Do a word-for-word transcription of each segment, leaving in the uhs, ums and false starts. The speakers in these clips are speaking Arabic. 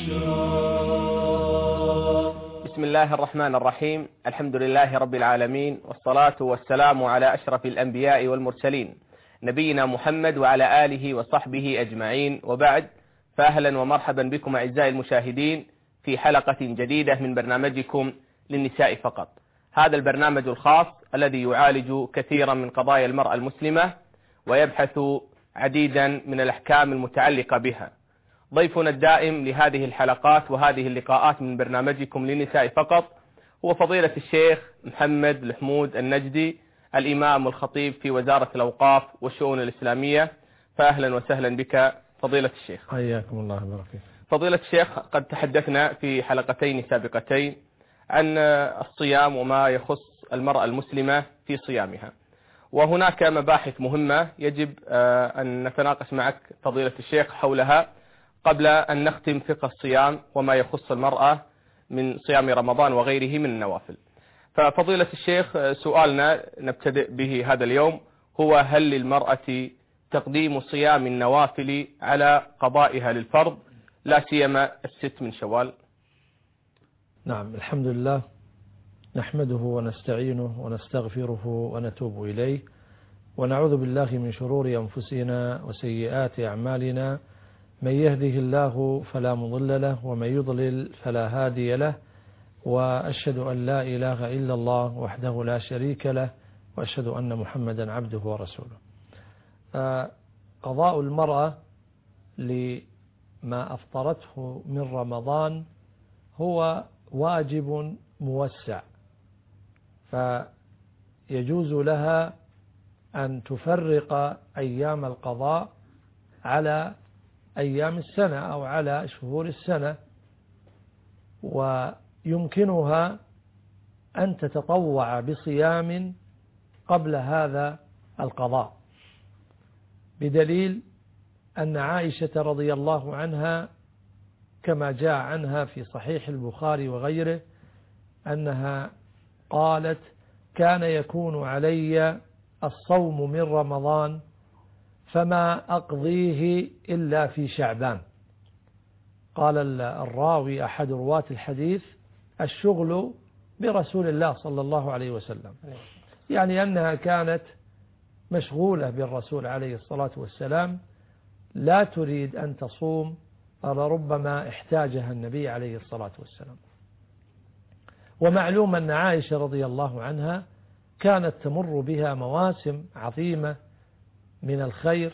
بسم الله الرحمن الرحيم. الحمد لله رب العالمين، والصلاة والسلام على أشرف الأنبياء والمرسلين نبينا محمد وعلى آله وصحبه أجمعين، وبعد، فأهلا ومرحبا بكم أعزائي المشاهدين في حلقة جديدة من برنامجكم للنساء فقط. هذا البرنامج الخاص الذي يعالج كثيرا من قضايا المرأة المسلمة ويبحث عديدا من الأحكام المتعلقة بها. ضيفنا الدائم لهذه الحلقات وهذه اللقاءات من برنامجكم للنساء فقط هو فضيلة الشيخ محمد الحمود النجدي، الإمام والخطيب في وزارة الأوقاف والشؤون الإسلامية. فأهلا وسهلا بك فضيلة الشيخ. حياكم الله وبركاته. فضيلة الشيخ، قد تحدثنا في حلقتين سابقتين عن الصيام وما يخص المرأة المسلمة في صيامها، وهناك مباحث مهمة يجب أن نتناقش معك فضيلة الشيخ حولها قبل أن نختم فقه الصيام وما يخص المرأة من صيام رمضان وغيره من النوافل. ففضيلة الشيخ، سؤالنا نبتدئ به هذا اليوم هو: هل للمرأة تقديم صيام النوافل على قضائها للفرض، لا سيما الست من شوال؟ نعم، الحمد لله، نحمده ونستعينه ونستغفره ونتوب إليه، ونعوذ بالله من شرور أنفسنا وسيئات أعمالنا. من يهده الله فلا مضل له، ومن يضلل فلا هادي له، وأشهد أن لا إله إلا الله وحده لا شريك له، وأشهد أن محمدا عبده ورسوله. قضاء المرأة لما أفطرته من رمضان هو واجب موسع، فيجوز لها أن تفرق أيام القضاء على أيام السنة أو على شهور السنة، ويمكنها أن تتطوع بصيام قبل هذا القضاء، بدليل أن عائشة رضي الله عنها كما جاء عنها في صحيح البخاري وغيره أنها قالت: كان يكون علي الصوم من رمضان فما أقضيه إلا في شعبان. قال الراوي أحد رواة الحديث: الشغل برسول الله صلى الله عليه وسلم، يعني أنها كانت مشغولة بالرسول عليه الصلاة والسلام، لا تريد أن تصوم، ربما احتاجها النبي عليه الصلاة والسلام. ومعلوم أن عائشة رضي الله عنها كانت تمر بها مواسم عظيمة من الخير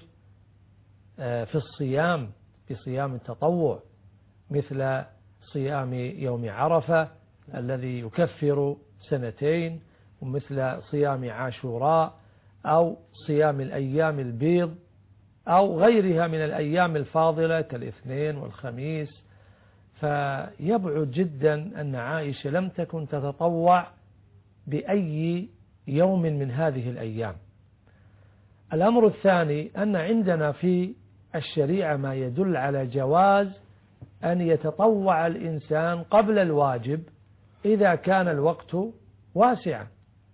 في الصيام، بصيام التطوع، مثل صيام يوم عرفة الذي يكفر سنتين، ومثل صيام عاشوراء، أو صيام الأيام البيض، أو غيرها من الأيام الفاضلة كالاثنين والخميس. فيبعد جدا أن عائشة لم تكن تتطوع بأي يوم من هذه الأيام. الأمر الثاني أن عندنا في الشريعة ما يدل على جواز أن يتطوع الإنسان قبل الواجب إذا كان الوقت واسعا.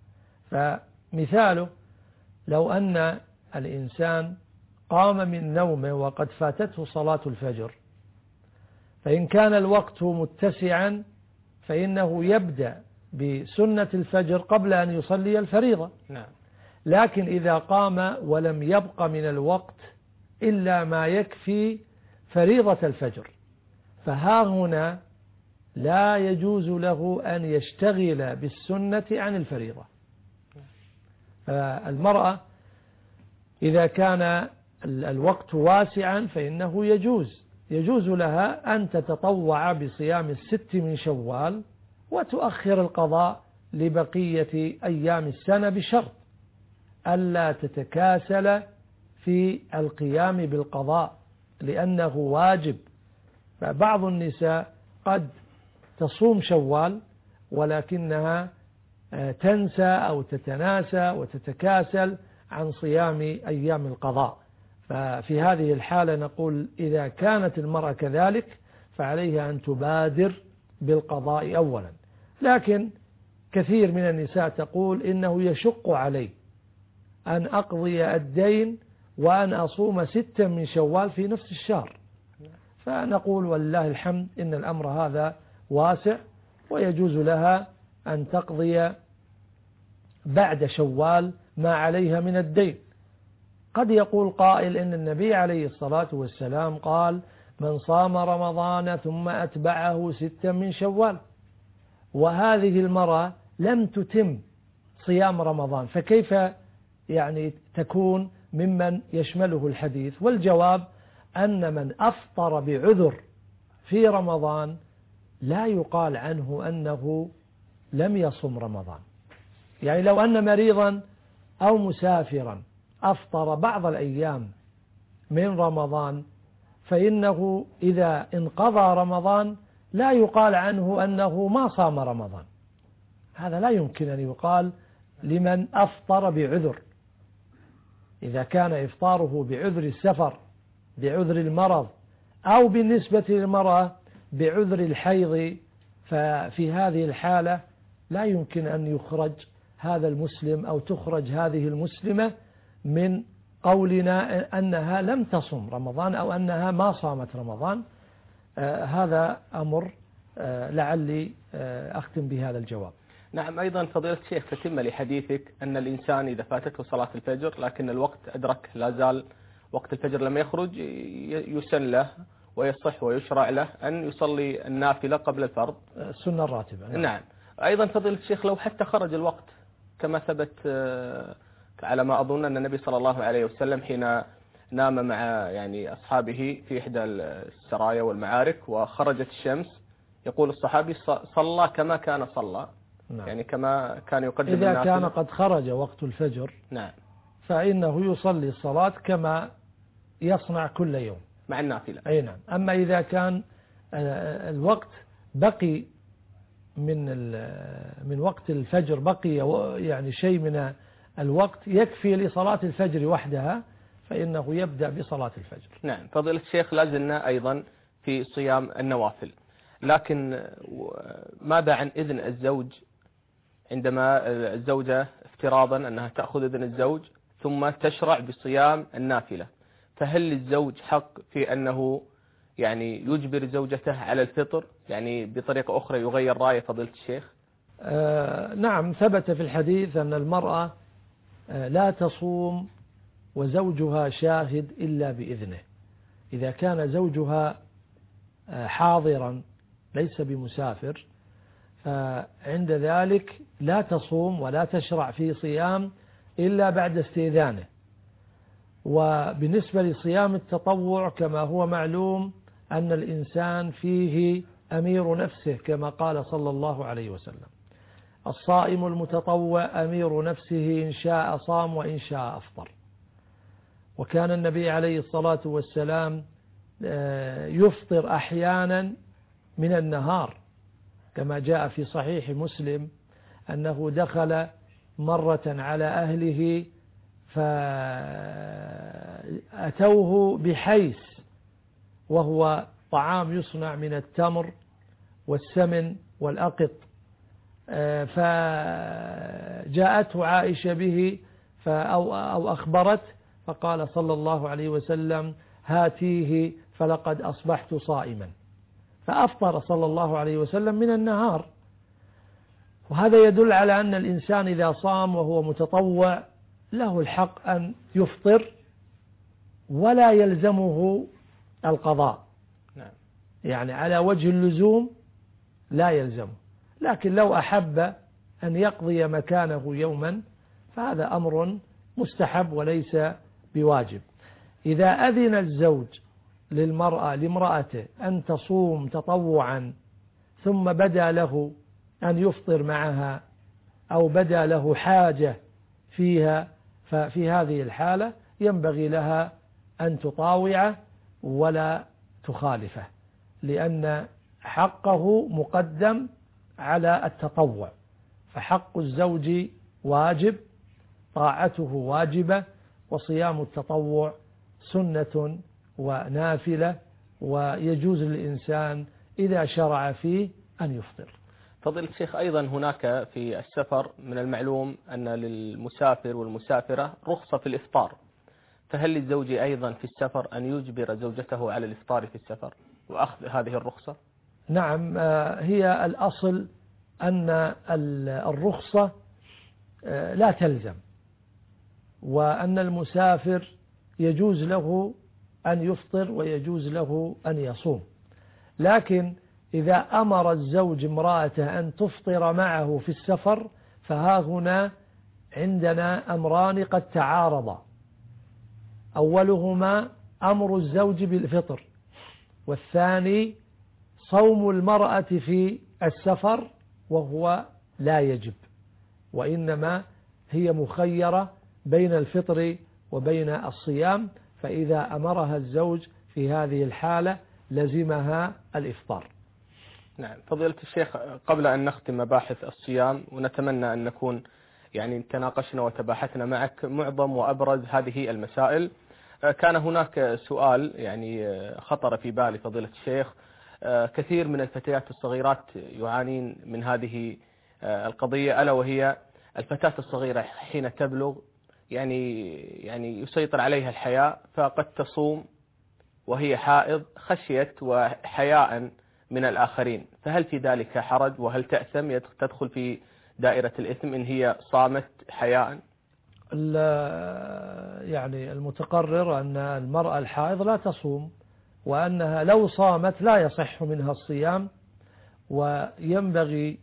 فمثاله: لو أن الإنسان قام من نومه وقد فاتته صلاة الفجر، فإن كان الوقت متسعا فإنه يبدأ بسنة الفجر قبل أن يصلي الفريضة. نعم. لكن إذا قام ولم يبق من الوقت إلا ما يكفي فريضة الفجر، فها هنا لا يجوز له أن يشتغل بالسنة عن الفريضة. المرأة إذا كان الوقت واسعا فإنه يجوز يجوز لها أن تتطوع بصيام الست من شوال وتؤخر القضاء لبقية أيام السنة، بشرط ألا تتكاسل في القيام بالقضاء لأنه واجب. فبعض النساء قد تصوم شوال ولكنها تنسى أو تتناسى وتتكاسل عن صيام أيام القضاء. ففي هذه الحالة نقول إذا كانت المرأة كذلك فعليها أن تبادر بالقضاء أولا. لكن كثير من النساء تقول إنه يشق علي أن أقضي الدين وأن أصوم ستا من شوال في نفس الشهر، فنقول ولله الحمد إن الأمر هذا واسع، ويجوز لها أن تقضي بعد شوال ما عليها من الدين. قد يقول قائل إن النبي عليه الصلاة والسلام قال من صام رمضان ثم أتبعه ستا من شوال، وهذه المرأة لم تتم صيام رمضان، فكيف يعني تكون ممن يشمله الحديث؟ والجواب أن من أفطر بعذر في رمضان لا يقال عنه أنه لم يصم رمضان. يعني لو أن مريضا أو مسافرا أفطر بعض الأيام من رمضان فإنه إذا انقضى رمضان لا يقال عنه أنه ما صام رمضان. هذا لا يمكن أن يقال لمن أفطر بعذر. إذا كان إفطاره بعذر السفر، بعذر المرض، أو بالنسبة للمرأة بعذر الحيض، ففي هذه الحالة لا يمكن أن يخرج هذا المسلم أو تخرج هذه المسلمة من قولنا أنها لم تصم رمضان أو أنها ما صامت رمضان. آه هذا أمر آه لعلي آه أختم بهذا الجواب. نعم. أيضا فضيلة الشيخ تتم لحديثك أن الإنسان إذا فاتته صلاة الفجر لكن الوقت أدرك، لا زال وقت الفجر لم يخرج، يسن له ويصح ويشرع له أن يصلي النافلة قبل الفرض، السنة الراتبة. نعم. نعم. أيضا فضيلة الشيخ لو حتى خرج الوقت كما ثبت على ما أظن أن النبي صلى الله عليه وسلم حين نام مع يعني أصحابه في إحدى السرايا والمعارك وخرجت الشمس، يقول الصحابي صلى كما كان صلى، نعم. يعني كما كان يقدم إذا النافلة. كان قد خرج وقت الفجر، نعم، فإنه يصلي الصلاة كما يصنع كل يوم مع النافلة. أي نعم. أما إذا كان الوقت بقي من من وقت الفجر بقي يعني شيء من الوقت يكفي لصلاة الفجر وحدها، فإنه يبدأ بصلاة الفجر. نعم. فضيلة الشيخ لازلنا أيضا في صيام النوافل، لكن ماذا عن إذن الزوج عندما الزوجة افتراضا أنها تأخذ إذن الزوج ثم تشرع بصيام النافلة، فهل للزوج حق في أنه يعني يجبر زوجته على الفطر، يعني بطريقة أخرى يغير رأي فضيلة الشيخ؟ آه نعم، ثبت في الحديث أن المرأة آه لا تصوم وزوجها شاهد إلا بإذنه. إذا كان زوجها آه حاضرا ليس بمسافر، فعند ذلك لا تصوم ولا تشرع في صيام إلا بعد استئذانه. وبالنسبة لصيام التطوع كما هو معلوم أن الإنسان فيه أمير نفسه كما قال صلى الله عليه وسلم: الصائم المتطوع أمير نفسه إن شاء صام وإن شاء أفطر. وكان النبي عليه الصلاة والسلام يفطر أحيانا من النهار كما جاء في صحيح مسلم أنه دخل مرة على أهله فأتوه بحيس، وهو طعام يصنع من التمر والسمن والأقط، فجاءته عائشة به أو, أو أخبرت، فقال صلى الله عليه وسلم: هاتيه فلقد أصبحت صائما. فأفطر صلى الله عليه وسلم من النهار. وهذا يدل على أن الإنسان إذا صام وهو متطوع له الحق أن يفطر ولا يلزمه القضاء، نعم. يعني على وجه اللزوم لا يلزمه، لكن لو أحب أن يقضي مكانه يوما فهذا أمر مستحب وليس بواجب. إذا أذن الزوج للمرأة لامرأته أن تصوم تطوعا ثم بدا له أن يفطر معها أو بدا له حاجة فيها، ففي هذه الحالة ينبغي لها أن تطاوعه ولا تخالفه، لأن حقه مقدم على التطوع. فحق الزوج واجب، طاعته واجبة، وصيام التطوع سنة ونافلة، ويجوز للإنسان إذا شرع فيه أن يفطر. فضيلة الشيخ أيضا هناك في السفر من المعلوم أن للمسافر والمسافرة رخصة في الإفطار، فهل للزوج أيضا في السفر أن يجبر زوجته على الإفطار في السفر؟ وأخذ هذه الرخصة؟ نعم، هي الأصل أن الرخصة لا تلزم، وأن المسافر يجوز له أن يفطر ويجوز له أن يصوم، لكن إذا أمر الزوج امرأته أن تفطر معه في السفر فها هنا عندنا أمران قد تعارضا. أولهما أمر الزوج بالفطر، والثاني صوم المرأة في السفر، وهو لا يجب، وإنما هي مخيرة بين الفطر وبين الصيام، فإذا أمرها الزوج في هذه الحالة لزمها الإفطار. نعم فضيلة الشيخ، قبل أن نختم مباحث الصيام، ونتمنى أن نكون يعني تناقشنا وتباحثنا معك معظم وأبرز هذه المسائل، كان هناك سؤال يعني خطر في بالي فضيلة الشيخ. كثير من الفتيات الصغيرات يعانين من هذه القضية، ألا وهي الفتاة الصغيرة حين تبلغ يعني يعني يسيطر عليها الحياء، فقد تصوم وهي حائض خشية وحياء من الآخرين، فهل في ذلك حرج؟ وهل تأثم تدخل في دائرة الإثم إن هي صامت حياء؟ يعني المتقرر أن المرأة الحائض لا تصوم، وأنها لو صامت لا يصح منها الصيام، وينبغي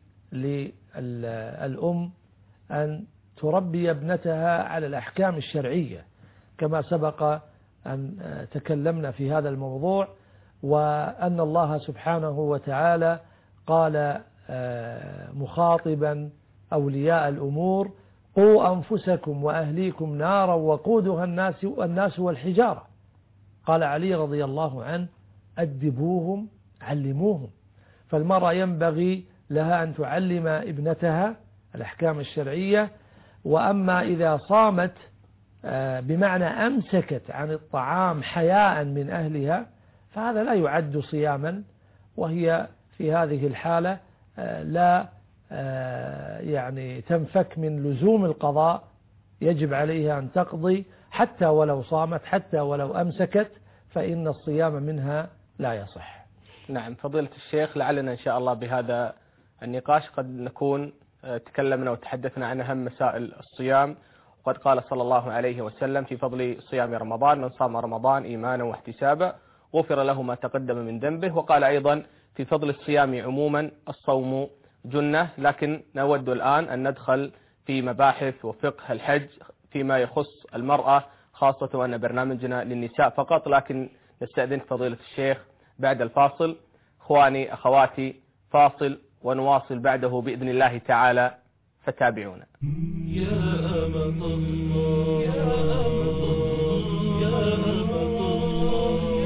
للأم أن تربي ابنتها على الأحكام الشرعية كما سبق أن تكلمنا في هذا الموضوع، وأن الله سبحانه وتعالى قال مخاطبا أولياء الأمور: قوا أنفسكم وأهليكم نارا وقودها الناس الناس والحجارة. قال علي رضي الله عنه: أدبوهم علموهم. فالمرأة ينبغي لها أن تعلم ابنتها الأحكام الشرعية. وأما إذا صامت بمعنى أمسكت عن الطعام حياء من أهلها فهذا لا يعد صياما، وهي في هذه الحالة لا يعني تنفك من لزوم القضاء، يجب عليها أن تقضي حتى ولو صامت، حتى ولو أمسكت، فإن الصيام منها لا يصح. نعم فضيلة الشيخ، لعلنا إن شاء الله بهذا النقاش قد نكون تكلمنا وتحدثنا عن أهم مسائل الصيام. وقد قال صلى الله عليه وسلم في فضل صيام رمضان: من صام رمضان إيمانا واحتسابا غفر له ما تقدم من ذنبه. وقال أيضا في فضل الصيام عموما: الصوم جنة. لكن نود الآن أن ندخل في مباحث وفقه الحج فيما يخص المرأة، خاصة وأن برنامجنا للنساء فقط، لكن نستأذنك فضيلة الشيخ بعد الفاصل. إخواني أخواتي، فاصل ونواصل بعده بإذن الله تعالى، فتابعونا. يا أمة الله يا أمة الله يا أمة الله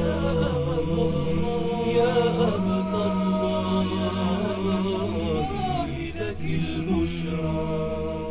يا أمة الله لك البشرى.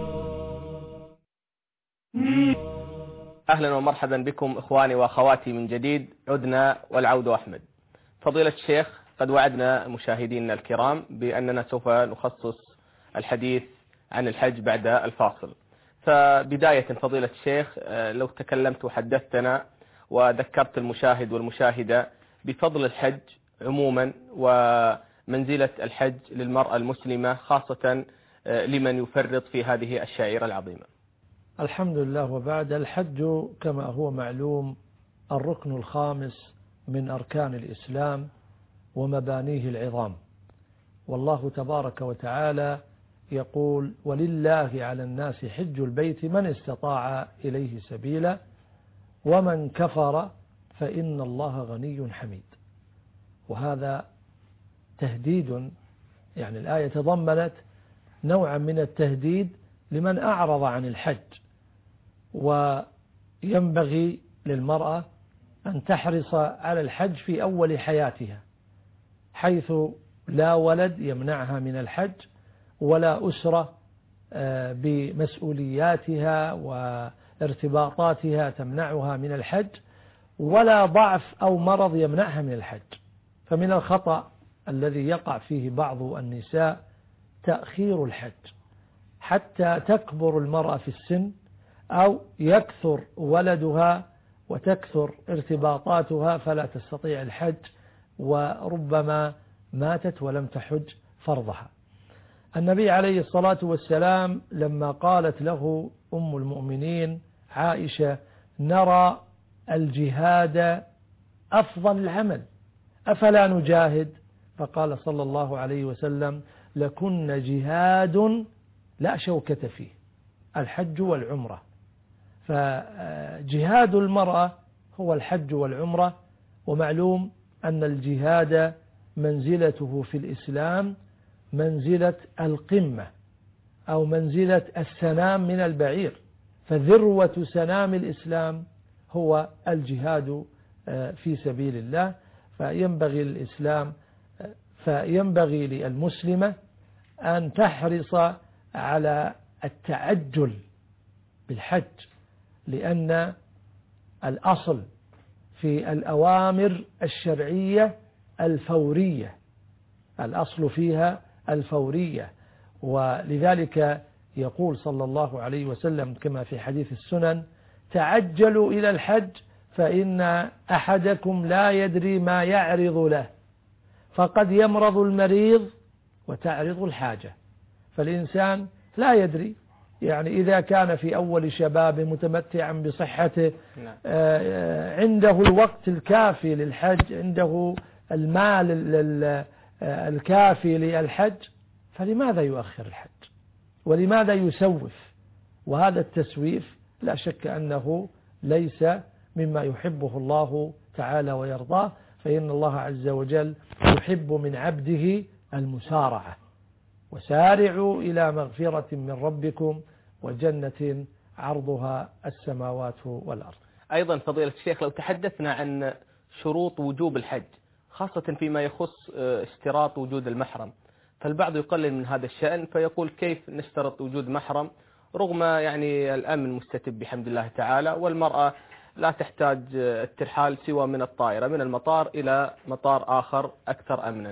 أهلا ومرحبا بكم إخواني وأخواتي من جديد، عدنا والعود أحمد. فضيلة الشيخ، قد وعدنا مشاهدينا الكرام بأننا سوف نخصص الحديث عن الحج بعد الفاصل. فبداية فضيلة الشيخ، لو تكلمت وحدثتنا وذكرت المشاهد والمشاهدة بفضل الحج عموما ومنزلة الحج للمرأة المسلمة، خاصة لمن يفرط في هذه الشعيرة العظيمة. الحمد لله. وبعد، الحج كما هو معلوم الركن الخامس من أركان الإسلام ومبانيه العظام، والله تبارك وتعالى يقول: ولله على الناس حج البيت من استطاع إليه سبيلا ومن كفر فإن الله غني حميد. وهذا تهديد، يعني الآية تضمنت نوعا من التهديد لمن أعرض عن الحج. وينبغي للمرأة أن تحرص على الحج في أول حياتها، حيث لا ولد يمنعها من الحج، ولا أسرة بمسؤولياتها وارتباطاتها تمنعها من الحج، ولا ضعف أو مرض يمنعها من الحج. فمن الخطأ الذي يقع فيه بعض النساء تأخير الحج حتى تكبر المرأة في السن، أو يكثر ولدها وتكثر ارتباطاتها فلا تستطيع الحج وربما ماتت ولم تحج فرضها. النبي عليه الصلاة والسلام لما قالت له أم المؤمنين عائشة نرى الجهاد أفضل العمل أفلا نجاهد، فقال صلى الله عليه وسلم لكن جهاد لا شوكة فيه، الحج والعمرة. فجهاد المرأة هو الحج والعمرة، ومعلوم أن الجهاد منزلته في الإسلام منزلة القمة أو منزلة السنام من البعير، فذروة سنام الإسلام هو الجهاد في سبيل الله. فينبغي الإسلام فينبغي للمسلمة أن تحرص على التعجل بالحج، لأن الأصل في الأوامر الشرعية الفورية، الأصل فيها الفورية. ولذلك يقول صلى الله عليه وسلم كما في حديث السنن تعجلوا إلى الحج فإن أحدكم لا يدري ما يعرض له، فقد يمرض المريض وتعرض الحاجة. فالإنسان لا يدري، يعني إذا كان في أول شبابه متمتعا بصحته عنده الوقت الكافي للحج، عنده المال الكافي للحج، فلماذا يؤخر الحج ولماذا يسوف؟ وهذا التسويف لا شك أنه ليس مما يحبه الله تعالى ويرضاه، فإن الله عز وجل يحب من عبده المسارعة، وسارعوا إلى مغفرة من ربكم وجنة عرضها السماوات والأرض. أيضا فضيلة الشيخ لو تحدثنا عن شروط وجوب الحج خاصة فيما يخص اشتراط وجود المحرم، فالبعض يقلل من هذا الشأن فيقول كيف نشترط وجود محرم رغم يعني الأمن مستتب بحمد الله تعالى، والمرأة لا تحتاج الترحال سوى من الطائرة من المطار إلى مطار آخر أكثر أمنا.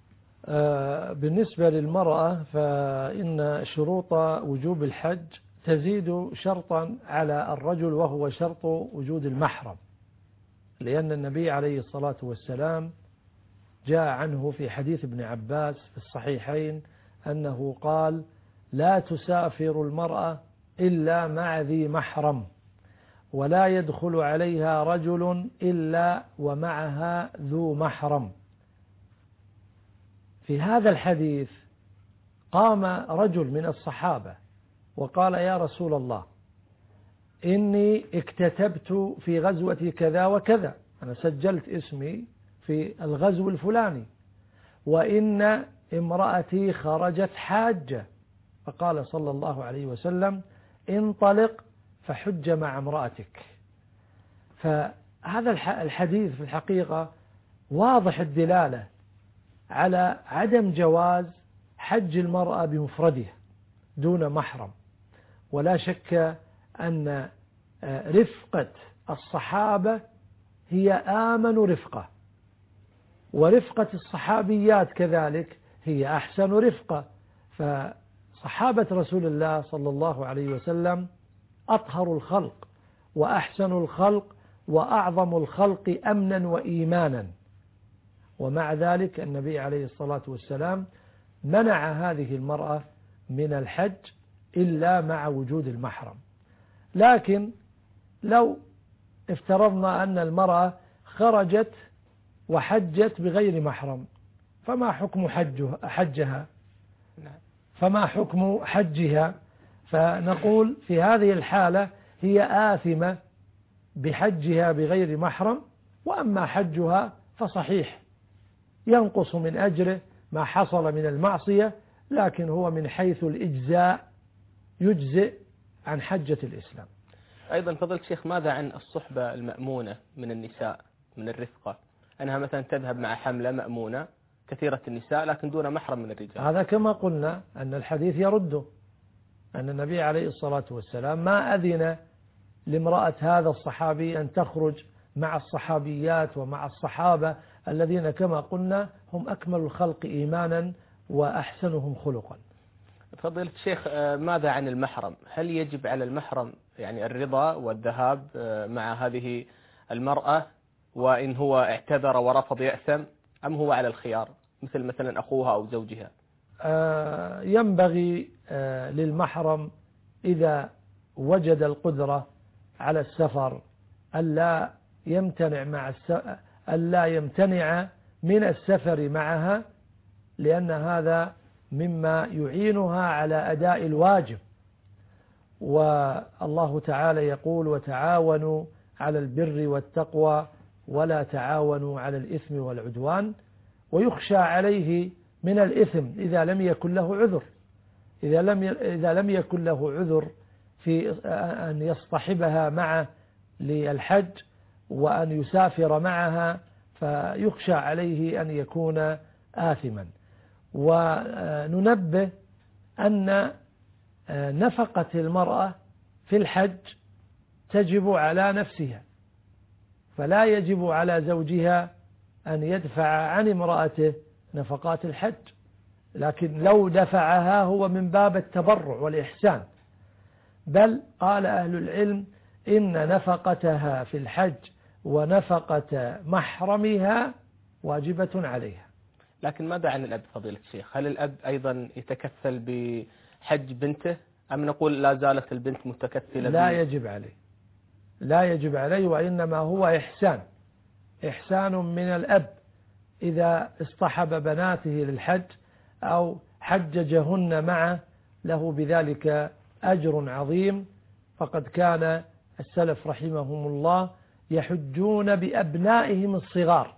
بالنسبة للمرأة فإن شروط وجوب الحج تزيد شرطا على الرجل وهو شرط وجود المحرم، لأن النبي عليه الصلاة والسلام جاء عنه في حديث ابن عباس في الصحيحين أنه قال لا تسافر المرأة إلا مع ذي محرم، ولا يدخل عليها رجل إلا ومعها ذو محرم. في هذا الحديث قام رجل من الصحابة وقال يا رسول الله إني اكتتبت في غزوة كذا وكذا، أنا سجلت اسمي في الغزو الفلاني، وإن امرأتي خرجت حاجة، فقال صلى الله عليه وسلم انطلق فحج مع امرأتك. فهذا الحديث في الحقيقة واضح الدلالة على عدم جواز حج المرأة بمفردها دون محرم، ولا شك أن رفقة الصحابة هي آمن رفقة، ورفقة الصحابيات كذلك هي أحسن رفقة. فصحابة رسول الله صلى الله عليه وسلم أطهر الخلق وأحسن الخلق وأعظم الخلق أمنا وإيمانا، ومع ذلك النبي عليه الصلاة والسلام منع هذه المرأة من الحج إلا مع وجود المحرم. لكن لو افترضنا أن المرأة خرجت وحجت بغير محرم فما حكم حجها, حجها فما حكم حجها؟ فنقول في هذه الحالة هي آثمة بحجها بغير محرم، وأما حجها فصحيح ينقص من أجره ما حصل من المعصية، لكن هو من حيث الإجزاء يجزئ عن حجة الإسلام. أيضا فضلت شيخ ماذا عن الصحبة المأمونة من النساء من الرفقة، أنها مثلا تذهب مع حملة مأمونة كثيرة النساء لكن دون محرم من الرجال؟ هذا كما قلنا أن الحديث يرده، أن النبي عليه الصلاة والسلام ما أذن لامرأة هذا الصحابي أن تخرج مع الصحابيات ومع الصحابة الذين كما قلنا هم أكمل الخلق إيمانا وأحسنهم خلقا. فضيلة الشيخ ماذا عن المحرم؟ هل يجب على المحرم يعني الرضا والذهاب مع هذه المرأة، وإن هو اعتذر ورفض يأثم، أم هو على الخيار مثل مثلا أخوها أو زوجها؟ آه ينبغي آه للمحرم إذا وجد القدرة على السفر ألا يمتنع مع ألا يمتنع من السفر معها، لأن هذا مما يعينها على أداء الواجب. والله تعالى يقول: وتعاونوا على البر والتقوى ولا تعاونوا على الإثم والعدوان. ويخشى عليه من الإثم إذا لم يكن له عذر، إذا لم إذا لم يكن له عذر في أن يصطحبها معه للحج وأن يسافر معها، فيخشى عليه أن يكون آثما. وننبه أن نفقة المرأة في الحج تجب على نفسها، فلا يجب على زوجها أن يدفع عن امرأته نفقات الحج، لكن لو دفعها هو من باب التبرع والإحسان. بل قال أهل العلم إن نفقتها في الحج ونفقة محرمها واجبة عليها. لكن ماذا عن الأب فضيلة الشيخ؟ هل الأب أيضا يتكفل بحج بنته أم نقول لا زالت البنت متكفلة؟ لا يجب عليه، لا يجب عليه، وإنما هو إحسان إحسان من الأب إذا اصطحب بناته للحج أو حججهن معه، له بذلك أجر عظيم. فقد كان السلف رحمهم الله يحجون بأبنائهم الصغار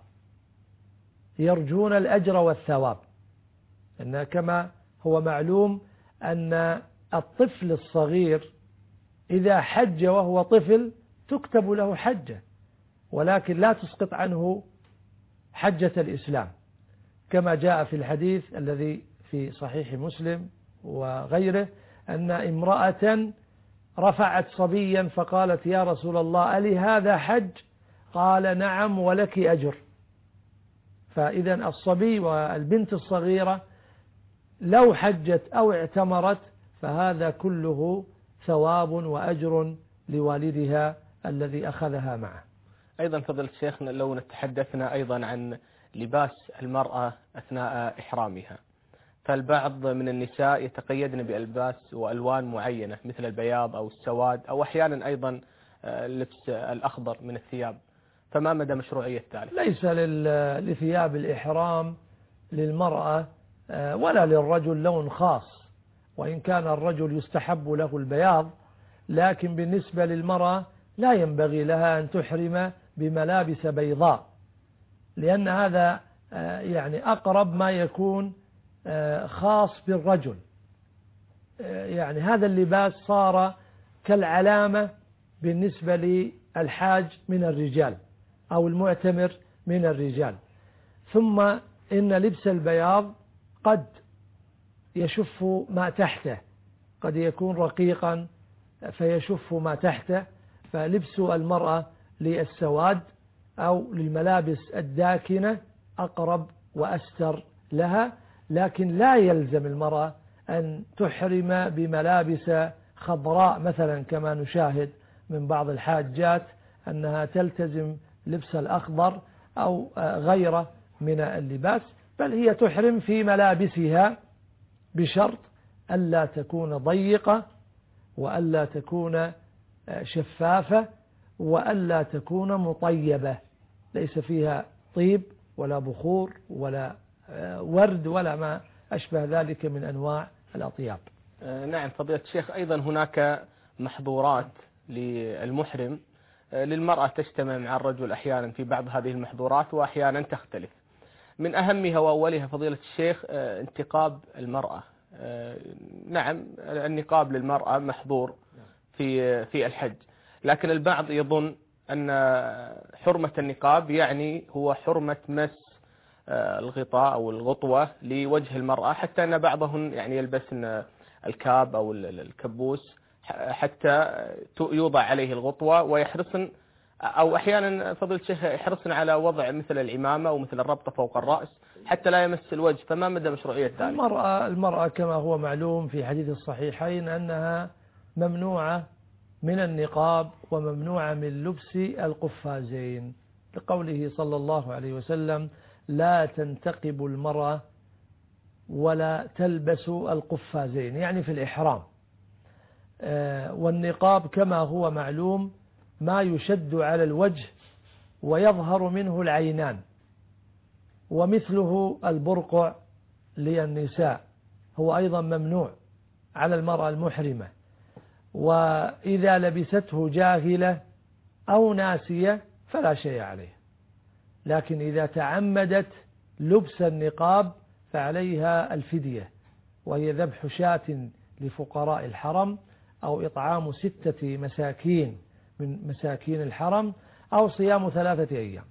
يرجون الأجر والثواب، إن كما هو معلوم أن الطفل الصغير إذا حج وهو طفل تكتب له حجة، ولكن لا تسقط عنه حجة الإسلام، كما جاء في الحديث الذي في صحيح مسلم وغيره أن امرأة رفعت صبيا فقالت: يا رسول الله ألي هذا حج؟ قال: نعم ولك أجر. فإذا الصبي والبنت الصغيرة لو حجت أو اعتمرت فهذا كله ثواب وأجر لوالدها الذي أخذها معه. أيضا فضل الشيخ لو نتحدثنا أيضا عن لباس المرأة أثناء إحرامها، فالبعض من النساء يتقيدن بألباس وألوان معينة مثل البياض أو السواد أو أحيانا أيضا اللبس الأخضر من الثياب، فما مدى مشروعية ذلك؟ ليس لثياب الإحرام للمرأة ولا للرجل لون خاص، وإن كان الرجل يستحب له البياض، لكن بالنسبة للمرأة لا ينبغي لها أن تحرم بملابس بيضاء، لأن هذا يعني أقرب ما يكون خاص بالرجل. يعني هذا اللباس صار كالعلامة بالنسبة للحاج من الرجال أو المعتمر من الرجال. ثم إن لبس البياض قد يشف ما تحته، قد يكون رقيقا فيشف ما تحته، فلبس المرأة للسواد أو للملابس الداكنة أقرب وأستر لها، لكن لا يلزم المرأة أن تحرم بملابس خضراء مثلا كما نشاهد من بعض الحاجات أنها تلتزم لبس الأخضر أو غيره من اللباس، بل هي تحرم في ملابسها بشرط ألا تكون ضيقة وألا تكون شفافة وألا تكون مطيبة، ليس فيها طيب ولا بخور ولا ورد ولا ما أشبه ذلك من أنواع الأطياب. نعم فضيلة الشيخ، أيضا هناك محظورات للمحرم للمرأة تجتمع مع الرجل أحيانا في بعض هذه المحظورات وأحيانا تختلف. من أهمها وأولها فضيلة الشيخ انتقاب المرأة. نعم النقاب للمرأة محظور في في الحج، لكن البعض يظن أن حرمة النقاب يعني هو حرمة مس الغطاء أو الغطوة لوجه المرأة، حتى أن بعضهم يعني يلبسن الكاب أو الكبوس حتى يوضع عليه الغطوة، ويحرصن أو أحيانا فضل الشيخ يحرصن على وضع مثل العمامة أو مثل الربطة فوق الرأس حتى لا يمس الوجه، فما مدى مشروعية ذلك؟ المرأة المرأة كما هو معلوم في حديث الصحيحين أنها ممنوعة من النقاب وممنوعة من لبس القفازين، لقوله صلى الله عليه وسلم: لا تنتقب المرأة ولا تلبس القفازين، يعني في الإحرام. والنقاب كما هو معلوم ما يشد على الوجه ويظهر منه العينان، ومثله البرقع للنساء هو أيضا ممنوع على المرأة المحرمة، وإذا لبسته جاهلة أو ناسية فلا شيء عليه. لكن إذا تعمدت لبس النقاب فعليها الفدية، وهي ذبح شاة لفقراء الحرم، أو إطعام ستة مساكين من مساكين الحرم، أو صيام ثلاثة أيام.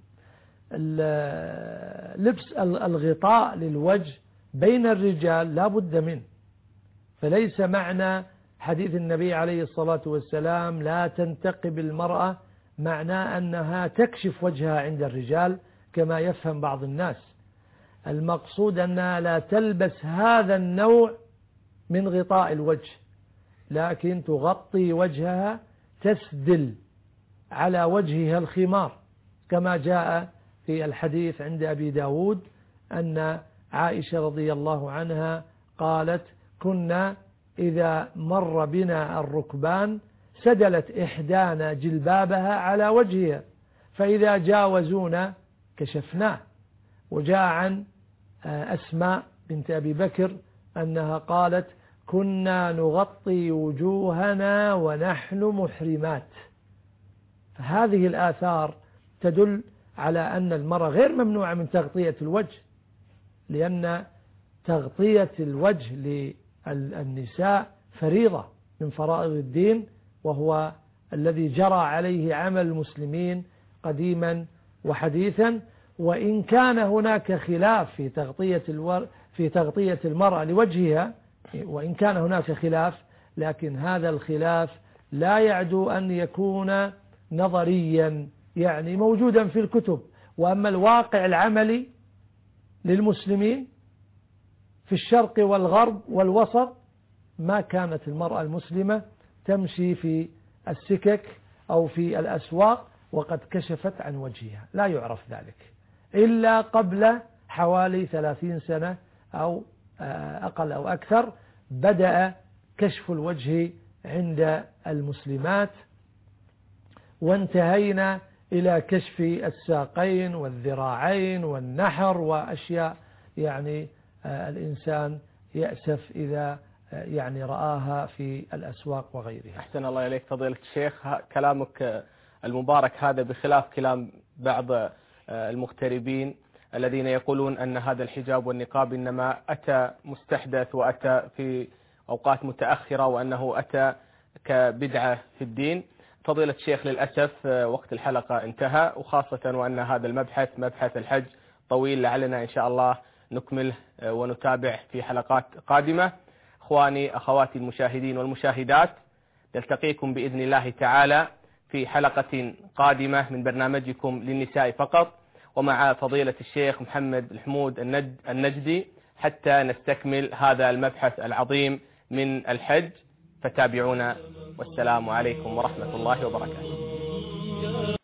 لبس الغطاء للوجه بين الرجال لا بد منه، فليس معنى حديث النبي عليه الصلاة والسلام لا تنتقب المرأة معناه أنها تكشف وجهها عند الرجال كما يفهم بعض الناس. المقصود أنها لا تلبس هذا النوع من غطاء الوجه، لكن تغطي وجهها، تسدل على وجهها الخمار، كما جاء في الحديث عند أبي داود أن عائشة رضي الله عنها قالت: كنا إذا مر بنا الركبان سدلت إحدانا جلبابها على وجهها، فإذا جاوزونا كشفناه. وجاء عن أسماء بنت أبي بكر أنها قالت: كنا نغطي وجوهنا ونحن محرمات. فهذه الآثار تدل على أن المرأة غير ممنوعة من تغطية الوجه، لأن تغطية الوجه للنساء فريضة من فرائض الدين، وهو الذي جرى عليه عمل المسلمين قديما وحديثا. وإن كان هناك خلاف في تغطية الور في تغطية المرأة لوجهها، وإن كان هناك خلاف، لكن هذا الخلاف لا يعدو أن يكون نظريا، يعني موجودا في الكتب. وأما الواقع العملي للمسلمين في الشرق والغرب والوسط، ما كانت المرأة المسلمة تمشي في السكك أو في الأسواق وقد كشفت عن وجهها، لا يعرف ذلك إلا قبل حوالي ثلاثين سنة أو أقل أو أكثر، بدأ كشف الوجه عند المسلمات، وانتهينا إلى كشف الساقين والذراعين والنحر وأشياء يعني الإنسان يأسف إذا يعني رآها في الأسواق وغيرها. أحسن الله إليك فضيلة الشيخ. كلامك المبارك هذا بخلاف كلام بعض المغتربين الذين يقولون أن هذا الحجاب والنقاب إنما أتى مستحدث وأتى في أوقات متأخرة وأنه أتى كبدعة في الدين. فضيلة الشيخ للأسف وقت الحلقة انتهى، وخاصة وأن هذا المبحث مبحث الحج طويل، لعلنا إن شاء الله نكمله ونتابع في حلقات قادمة. إخواني أخواتي المشاهدين والمشاهدات، نلتقيكم بإذن الله تعالى في حلقة قادمة من برنامجكم للنساء فقط، ومع فضيلة الشيخ محمد الحمود النجدي، حتى نستكمل هذا المبحث العظيم من الحج. فتابعونا، والسلام عليكم ورحمة الله وبركاته.